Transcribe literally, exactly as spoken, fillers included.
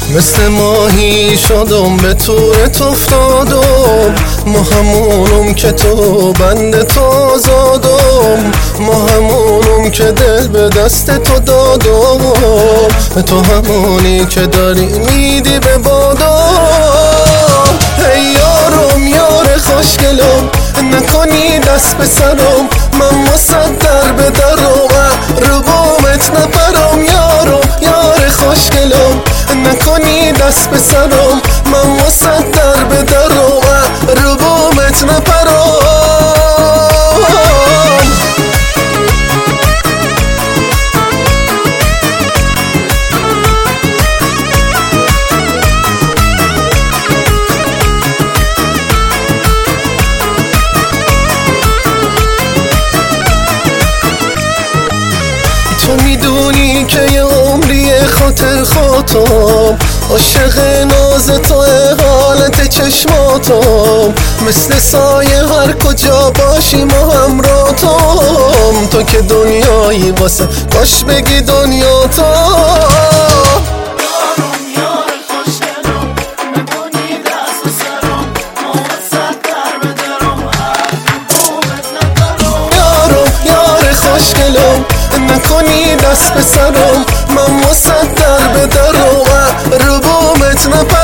مثل ماهی شدم به طورت افتادم، ما همونم که تو بند تو زادم، ما همونم که دل به دست تو دادم، تو همونی که داری میدی به بادم. ای یارم یار خوشگلم، نکنی دست به سرم، من واسه در به درم، رو بامت نپرم. یارم یار خوشگلم، نکنی دست به سرم، من واسه در به درم، رو بامت نپرم. تو میدونی که یه عمری خاطر خاطم، عاشق ناز تو حالت چشماتم، مثل سایه هر کجا باشی ما همراهتم، تو که دنیایی واسه باش بگی دنیا تو. خوشگلم نکنی دست به سرم، من واسه در به درم، رو بامت نپرم.